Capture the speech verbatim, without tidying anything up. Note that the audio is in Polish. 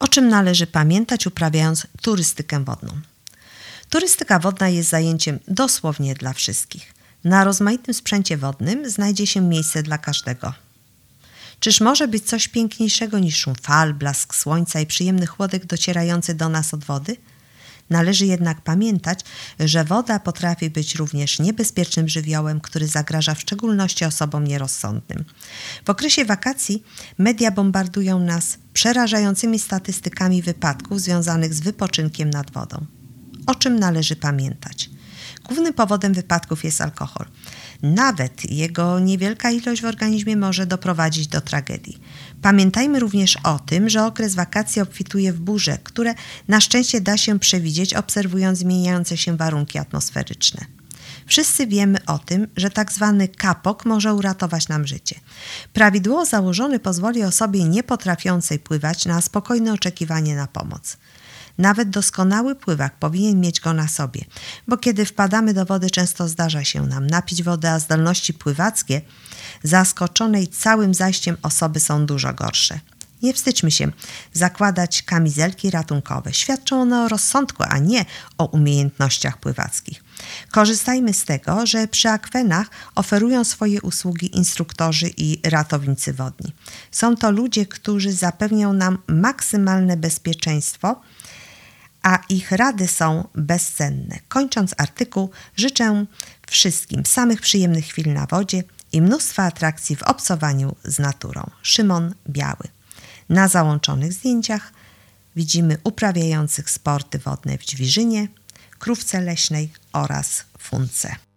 czym należy pamiętać, uprawiając turystykę wodną? Turystyka wodna jest zajęciem dosłownie dla wszystkich. Na rozmaitym sprzęcie wodnym znajdzie się miejsce dla każdego. Czyż może być coś piękniejszego niż szum fal, blask słońca i przyjemny chłodek docierający do nas od wody? Należy jednak pamiętać, że woda potrafi być również niebezpiecznym żywiołem, który zagraża w szczególności osobom nierozsądnym. W okresie wakacji media bombardują nas przerażającymi statystykami wypadków związanych z wypoczynkiem nad wodą. O czym należy pamiętać? Głównym powodem wypadków jest alkohol. Nawet jego niewielka ilość w organizmie może doprowadzić do tragedii. Pamiętajmy również o tym, że okres wakacji obfituje w burze, które na szczęście da się przewidzieć, obserwując zmieniające się warunki atmosferyczne. Wszyscy wiemy o tym, że tak zwany kapok może uratować nam życie. Prawidłowo założony pozwoli osobie niepotrafiącej pływać na spokojne oczekiwanie na pomoc. Nawet doskonały pływak powinien mieć go na sobie, bo kiedy wpadamy do wody, często zdarza się nam napić wody, a zdolności pływackie zaskoczonej całym zajściem osoby są dużo gorsze. Nie wstydźmy się zakładać kamizelki ratunkowe. Świadczą one o rozsądku, a nie o umiejętnościach pływackich. Korzystajmy z tego, że przy akwenach oferują swoje usługi instruktorzy i ratownicy wodni. Są to ludzie, którzy zapewnią nam maksymalne bezpieczeństwo, a ich rady są bezcenne. Kończąc artykuł, życzę wszystkim samych przyjemnych chwil na wodzie i mnóstwa atrakcji w obcowaniu z naturą. Szymon Biały. Na załączonych zdjęciach widzimy uprawiających sporty wodne w Ćwirzynie, Krówce Leśnej oraz Funce.